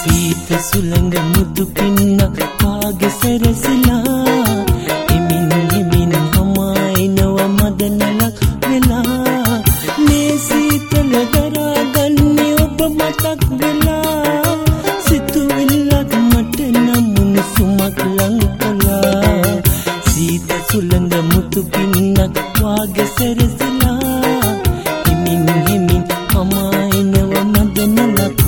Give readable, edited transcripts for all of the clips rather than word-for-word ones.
සීත සුළඟ මුතු පින්නක් වාගේ සැරසිලා එමින් එමින් හමායිනව මදනලක් වෙලා මේ සීතල දරාගන්නේ ඔබ මතක් වෙලා සිතුවිල්ලක් මට නම් උණුසුමක් ලං කළා සීත සුළඟ මුතු පින්නක් වාගේ සැරසිලා එමින් එමින් හමායිනව මදනලක්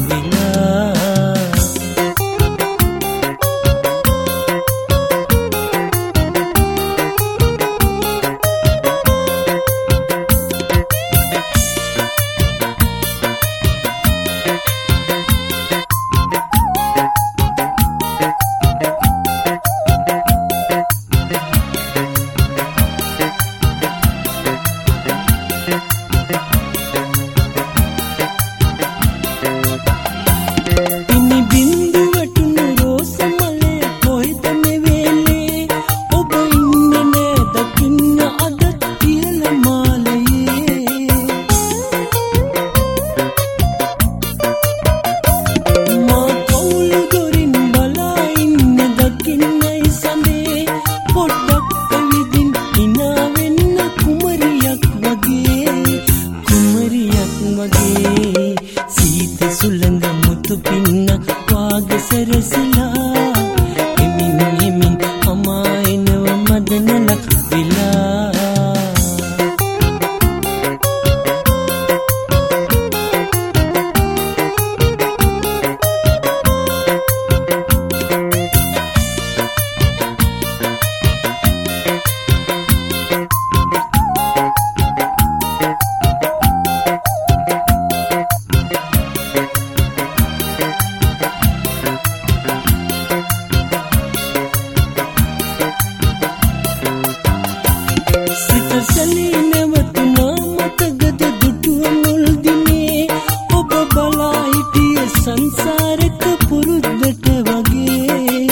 සීත සුළඟ මුතු පින්නක් වාගේ සැරසිලා එමින් එමින් හමායිනව මදනලක් වෙලා සංසාරක පුරුද්දට වගේ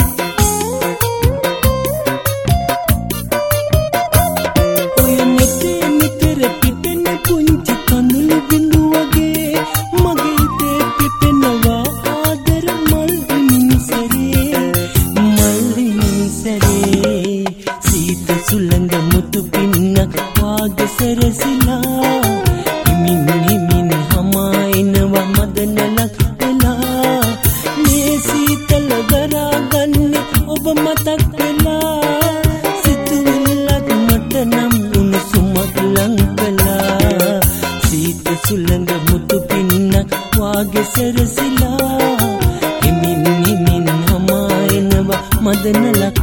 ඔය මෙතේ මෙතර පිපෙන පුංචි කඳුළු බිඳු වගේ මගේ හිතේ පිපෙනවා ආදර මල් හිමිසරේ සීත සුළඟ මුතු පින්නක් වාගේ සැරසිලා හිමින් හිමින් හමායිනව මදනලක් සීතල දරාගන්නේ ඔබ මතක් වෙලා සිතුවිල්ලක් මට නම් උණුසුමක් ලං කළා සීත සුළඟ මුතු පින්නක් වාගේ සැරසිලා එමින් එමින් හමායනවා මදනලක්